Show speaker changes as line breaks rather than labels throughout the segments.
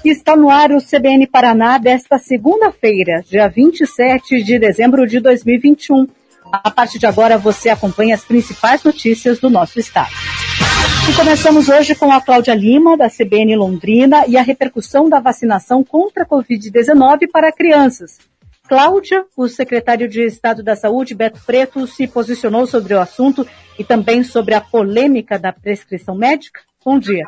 Está no ar o CBN Paraná desta segunda-feira, dia 27 de dezembro de 2021. A partir de agora você acompanha as principais notícias do nosso estado. E começamos hoje com a Cláudia Lima, da CBN Londrina, e a repercussão da vacinação contra a Covid-19 para crianças. Cláudia, o secretário de Estado da Saúde, Beto Preto, se posicionou sobre o assunto e também sobre a polêmica da prescrição médica. Bom dia.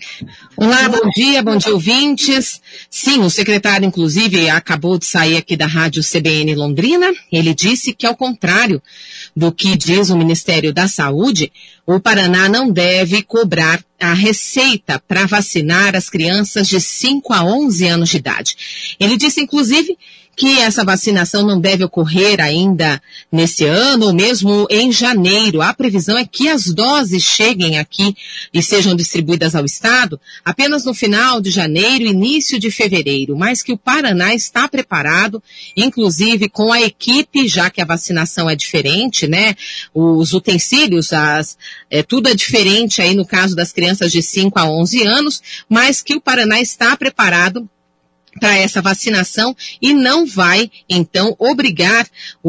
Olá, bom dia ouvintes. Sim, o secretário inclusive acabou de sair aqui da rádio CBN Londrina. Ele disse que ao contrário do que diz o Ministério da Saúde, o Paraná não deve cobrar a receita para vacinar as crianças de 5 a 11 anos de idade. Ele disse inclusive que essa vacinação não deve ocorrer ainda nesse ano ou mesmo em janeiro. A previsão é que as doses cheguem aqui e sejam distribuídas ao estado apenas no final de janeiro, início de fevereiro, mas que o Paraná está preparado, inclusive com a equipe, já que a vacinação é diferente, né? Os utensílios, tudo é diferente aí no caso das crianças de 5 a 11 anos, mas que o Paraná está preparado para essa vacinação e não vai, então, obrigar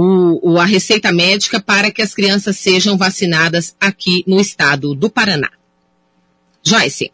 a receita médica para que as crianças sejam vacinadas aqui no estado do Paraná. Joyce.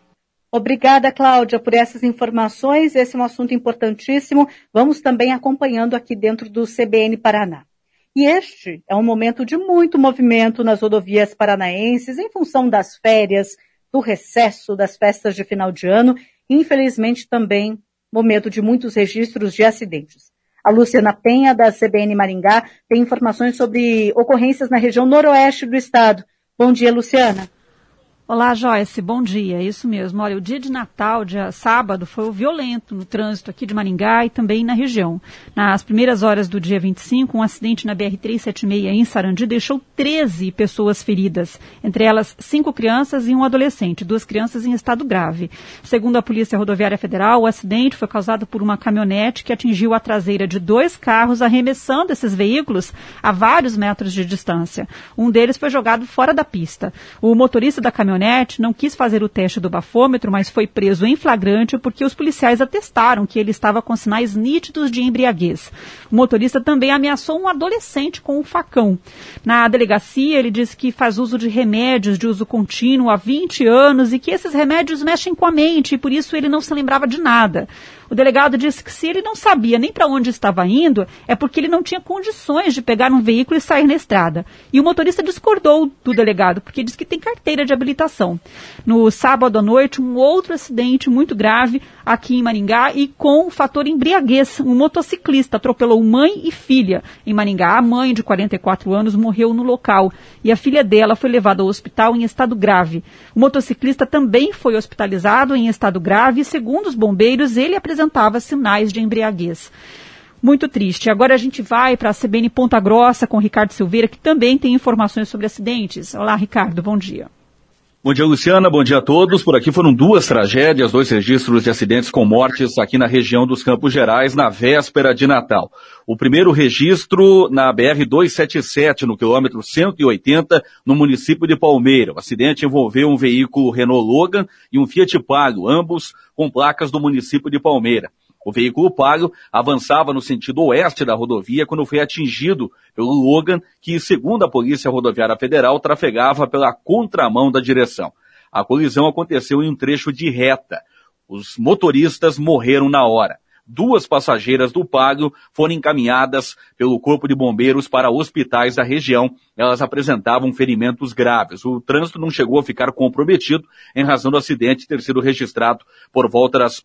Obrigada, Cláudia, por essas informações. Esse é um assunto importantíssimo. Vamos também acompanhando aqui dentro do CBN Paraná. E este é um momento de muito movimento nas rodovias paranaenses em função das férias, do recesso, das festas de final de ano e, infelizmente, também momento de muitos registros de acidentes. A Luciana Penha, da CBN Maringá, tem informações sobre ocorrências na região noroeste do estado. Bom dia, Luciana.
Olá, Joyce, bom dia, isso mesmo. Olha, o dia de Natal, dia sábado, foi violento no trânsito aqui de Maringá e também na região. Nas primeiras horas do dia 25, um acidente na BR-376 em Sarandi deixou 13 pessoas feridas, entre elas 5 crianças e um adolescente, 2 crianças em estado grave. Segundo a Polícia Rodoviária Federal, o acidente foi causado por uma caminhonete que atingiu a traseira de 2 carros, arremessando esses veículos a vários metros de distância. Um deles foi jogado fora da pista. O motorista da caminhonete não quis fazer o teste do bafômetro, mas foi preso em flagrante porque os policiais atestaram que ele estava com sinais nítidos de embriaguez. O motorista também ameaçou um adolescente com um facão. Na delegacia, ele disse que faz uso de remédios de uso contínuo há 20 anos e que esses remédios mexem com a mente e por isso ele não se lembrava de nada. O delegado disse que se ele não sabia nem para onde estava indo, é porque ele não tinha condições de pegar um veículo e sair na estrada. E o motorista discordou do delegado, porque disse que tem carteira de habilitação. No sábado à noite, um outro acidente muito grave aqui em Maringá e com o fator embriaguez. Um motociclista atropelou mãe e filha em Maringá. A mãe, de 44 anos, morreu no local e a filha dela foi levada ao hospital em estado grave. O motociclista também foi hospitalizado em estado grave e, segundo os bombeiros, ele apresentava sinais de embriaguez. Muito triste. Agora a gente vai para a CBN Ponta Grossa com o Ricardo Silveira, que também tem informações sobre acidentes. Olá, Ricardo, bom dia.
Bom dia, Luciana, bom dia a todos. Por aqui foram 2 tragédias, 2 registros de acidentes com mortes aqui na região dos Campos Gerais, na véspera de Natal. O primeiro registro na BR-277, no quilômetro 180, no município de Palmeira. O acidente envolveu um veículo Renault Logan e um Fiat Palio, ambos com placas do município de Palmeira. O veículo Palio avançava no sentido oeste da rodovia quando foi atingido pelo Logan, que, segundo a Polícia Rodoviária Federal, trafegava pela contramão da direção. A colisão aconteceu em um trecho de reta. Os motoristas morreram na hora. 2 passageiras do Palio foram encaminhadas pelo Corpo de Bombeiros para hospitais da região. Elas apresentavam ferimentos graves. O trânsito não chegou a ficar comprometido em razão do acidente ter sido registrado por volta das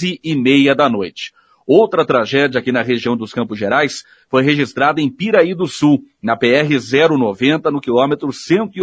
11h30 da noite. Outra tragédia aqui na região dos Campos Gerais foi registrada em Piraí do Sul, na PR-090, no quilômetro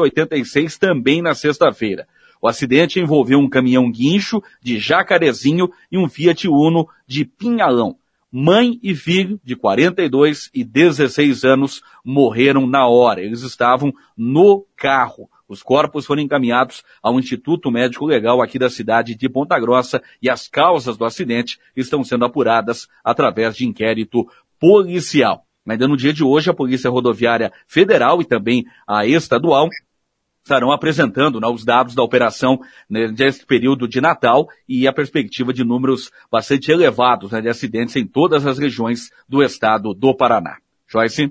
186, também na sexta-feira. O acidente envolveu um caminhão guincho de Jacarezinho e um Fiat Uno de Pinhalão. Mãe e filho, de 42 e 16 anos, morreram na hora. Eles estavam no carro. Os corpos foram encaminhados ao Instituto Médico Legal aqui da cidade de Ponta Grossa e as causas do acidente estão sendo apuradas através de inquérito policial. Ainda no dia de hoje, a Polícia Rodoviária Federal e também a estadual estarão apresentando, né, os dados da operação, né, nesse período de Natal e a perspectiva de números bastante elevados, né, de acidentes em todas as regiões do estado do Paraná. Joyce?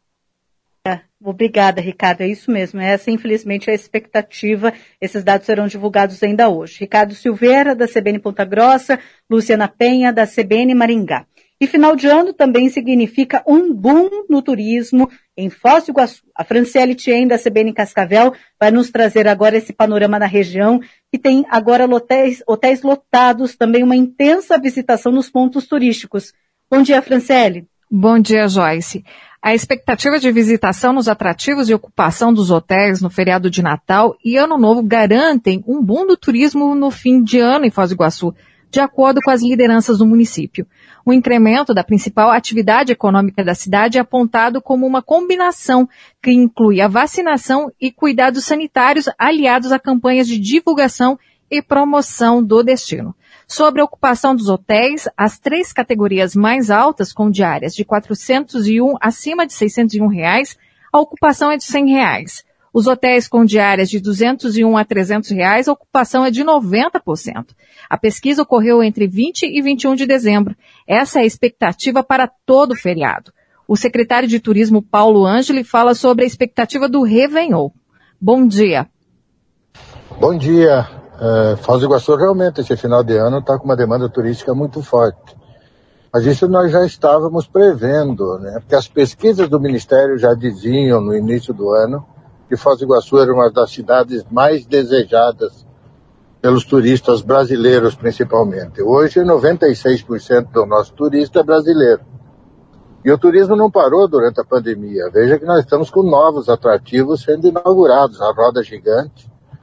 Obrigada, Ricardo. É isso mesmo. Essa, infelizmente, é a expectativa. Esses dados serão divulgados ainda hoje. Ricardo Silveira, da CBN Ponta Grossa, Luciana Penha, da CBN Maringá. E final de ano também significa um boom no turismo em Foz do Iguaçu. A Franciele Tien, da CBN Cascavel, vai nos trazer agora esse panorama na região, que tem agora hotéis lotados, também uma intensa visitação nos pontos turísticos. Bom dia, Franciele.
Bom dia, Joyce. A expectativa de visitação nos atrativos e ocupação dos hotéis no feriado de Natal e Ano Novo garantem um boom do turismo no fim de ano em Foz do Iguaçu, de acordo com as lideranças do município. O incremento da principal atividade econômica da cidade é apontado como uma combinação que inclui a vacinação e cuidados sanitários aliados a campanhas de divulgação e promoção do destino. Sobre a ocupação dos hotéis, as 3 categorias mais altas, com diárias de 401 acima de R$601, a ocupação é de R$100. Os hotéis com diárias de 201 a R$300, a ocupação é de 90%. A pesquisa ocorreu entre 20 e 21 de dezembro. Essa é a expectativa para todo o feriado. O secretário de Turismo, Paulo Ângeli, fala sobre a expectativa do Réveillon. Bom dia.
Bom dia. Foz do Iguaçu realmente esse final de ano está com uma demanda turística muito forte. Mas isso nós já estávamos prevendo, né? Porque as pesquisas do Ministério já diziam no início do ano que Foz do Iguaçu era uma das cidades mais desejadas pelos turistas brasileiros principalmente. Hoje 96% do nosso turista é brasileiro. E o turismo não parou durante a pandemia. Veja que nós estamos com novos atrativos sendo inaugurados. A Roda Gigante.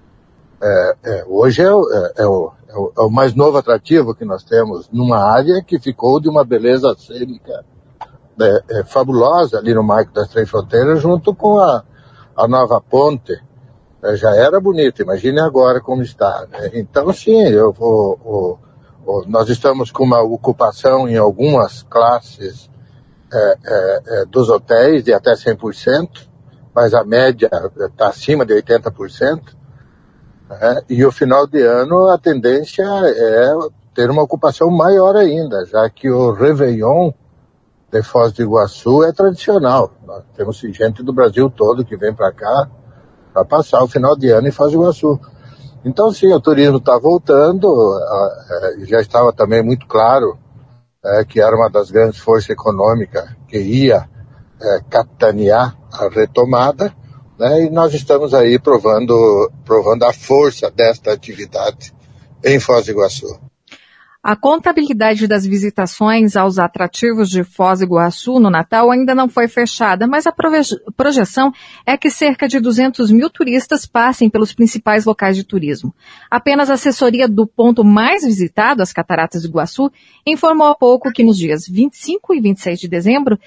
Hoje é o mais novo atrativo que nós temos numa área que ficou de uma beleza cênica fabulosa ali no Marco das Três Fronteiras, junto com a nova ponte. Já era bonito, imagine agora como está, né? Então, sim, nós estamos com uma ocupação em algumas classes dos hotéis de até 100%, mas a média está acima de 80%. E o final de ano a tendência é ter uma ocupação maior ainda, já que o Réveillon de Foz do Iguaçu é tradicional. Nós temos gente do Brasil todo que vem para cá para passar o final de ano em Foz do Iguaçu. Então, sim, o turismo está voltando, já estava também muito claro que era uma das grandes forças econômicas que ia capitanear a retomada, né? E nós estamos aí provando a força desta atividade em Foz do Iguaçu.
A contabilidade das visitações aos atrativos de Foz do Iguaçu no Natal ainda não foi fechada, mas a projeção é que cerca de 200 mil turistas passem pelos principais locais de turismo. Apenas a assessoria do ponto mais visitado, as Cataratas do Iguaçu, informou há pouco que nos dias 25 e 26 de dezembro,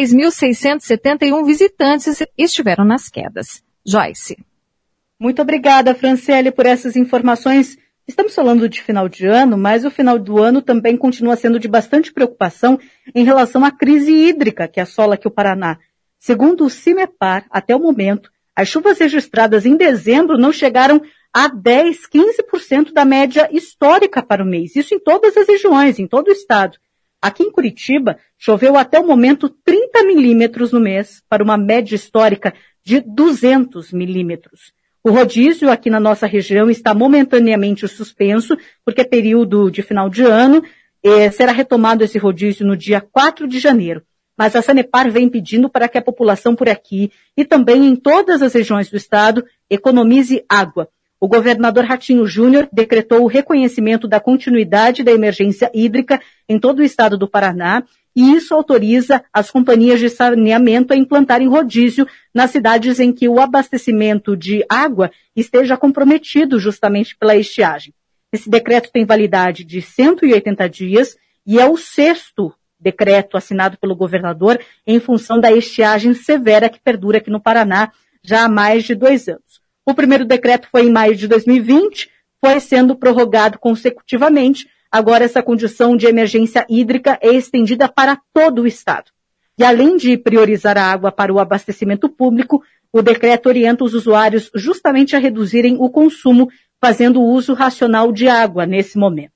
10.671 visitantes estiveram nas quedas. Joyce.
Muito obrigada, Franciele, por essas informações. Estamos falando de final de ano, mas o final do ano também continua sendo de bastante preocupação em relação à crise hídrica que assola aqui o Paraná. Segundo o CIMEPAR, até o momento, as chuvas registradas em dezembro não chegaram a 15% da média histórica para o mês. Isso em todas as regiões, em todo o estado. Aqui em Curitiba, choveu até o momento 30 milímetros no mês, para uma média histórica de 200 milímetros. O rodízio aqui na nossa região está momentaneamente suspenso, porque é período de final de ano, será retomado esse rodízio no dia 4 de janeiro. Mas a Sanepar vem pedindo para que a população por aqui e também em todas as regiões do estado economize água. O governador Ratinho Júnior decretou o reconhecimento da continuidade da emergência hídrica em todo o estado do Paraná, e isso autoriza as companhias de saneamento a implantarem rodízio nas cidades em que o abastecimento de água esteja comprometido justamente pela estiagem. Esse decreto tem validade de 180 dias e é o 6º decreto assinado pelo governador em função da estiagem severa que perdura aqui no Paraná já há mais de 2 anos. O primeiro decreto foi em maio de 2020, foi sendo prorrogado consecutivamente. Agora essa condição de emergência hídrica é estendida para todo o estado. E além de priorizar a água para o abastecimento público, O decreto orienta os usuários justamente a reduzirem o consumo, fazendo uso racional de água nesse momento.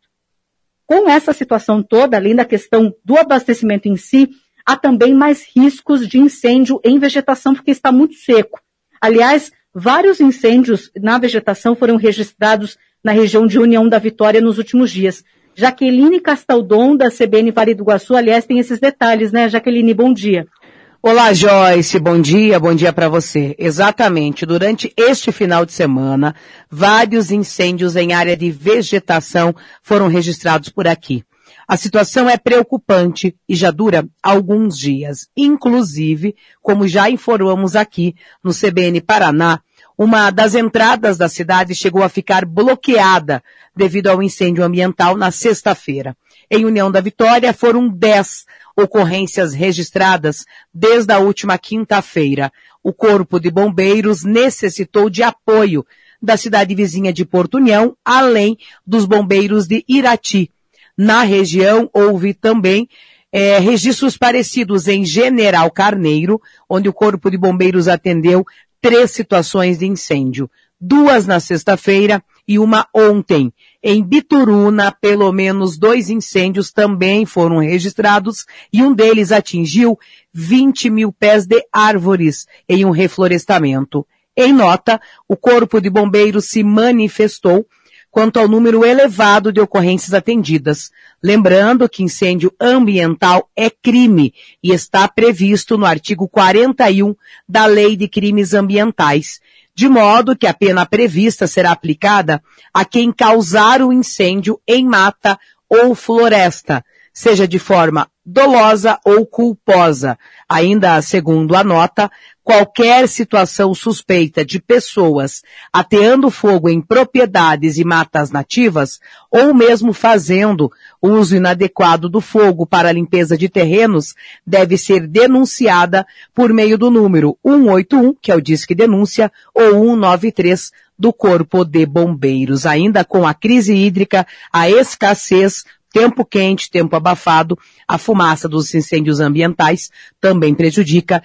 Com essa situação toda, além da questão do abastecimento em si, há também mais riscos de incêndio em vegetação, porque está muito seco. Aliás, vários incêndios na vegetação foram registrados na região de União da Vitória nos últimos dias. Jaqueline Castaldon, da CBN Vale do Iguaçu, aliás, tem esses detalhes, né? Jaqueline, bom dia.
Olá, Joyce, bom dia para você. Exatamente, durante este final de semana, vários incêndios em área de vegetação foram registrados por aqui. A situação é preocupante e já dura alguns dias. Inclusive, como já informamos aqui no CBN Paraná, uma das entradas da cidade chegou a ficar bloqueada devido ao incêndio ambiental na sexta-feira. Em União da Vitória, foram 10 ocorrências registradas desde a última quinta-feira. O Corpo de Bombeiros necessitou de apoio da cidade vizinha de Porto União, além dos bombeiros de Irati. Na região, houve também registros parecidos em General Carneiro, onde o Corpo de Bombeiros atendeu 3 situações de incêndio. 2 na sexta-feira e uma ontem. Em Bituruna, pelo menos 2 incêndios também foram registrados e um deles atingiu 20 mil pés de árvores em um reflorestamento. Em nota, o Corpo de Bombeiros se manifestou quanto ao número elevado de ocorrências atendidas. Lembrando que incêndio ambiental é crime e está previsto no artigo 41 da Lei de Crimes Ambientais, de modo que a pena prevista será aplicada a quem causar o incêndio em mata ou floresta, seja de forma dolosa ou culposa. Ainda segundo a nota, qualquer situação suspeita de pessoas ateando fogo em propriedades e matas nativas, ou mesmo fazendo uso inadequado do fogo para a limpeza de terrenos, deve ser denunciada por meio do número 181, que é o Disque Denúncia, ou 193 do Corpo de Bombeiros. Ainda com a crise hídrica, a escassez, tempo quente, tempo abafado, a fumaça dos incêndios ambientais também prejudica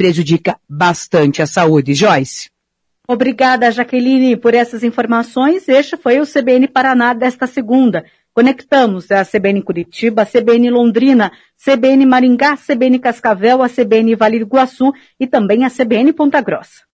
bastante a saúde. Joyce.
Obrigada, Jaqueline, por essas informações. Este foi o CBN Paraná desta segunda. Conectamos a CBN Curitiba, a CBN Londrina, CBN Maringá, CBN Cascavel, a CBN Vale do Iguaçu e também a CBN Ponta Grossa.